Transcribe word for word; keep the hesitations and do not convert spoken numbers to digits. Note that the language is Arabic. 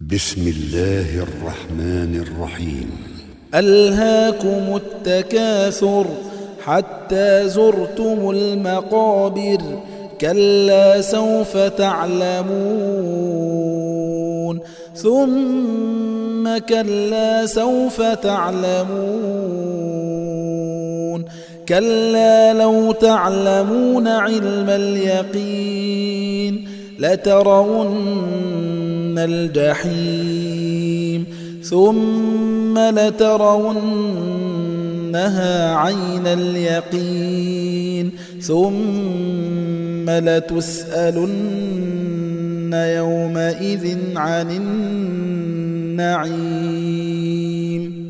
بسم الله الرحمن الرحيم. ألهاكم التكاثر حتى زرتم المقابر كلا سوف تعلمون ثم كلا سوف تعلمون كلا لو تعلمون علم اليقين لترون الجحيم ثم لترونها عين اليقين ثم لتسألن يومئذ عن النعيم.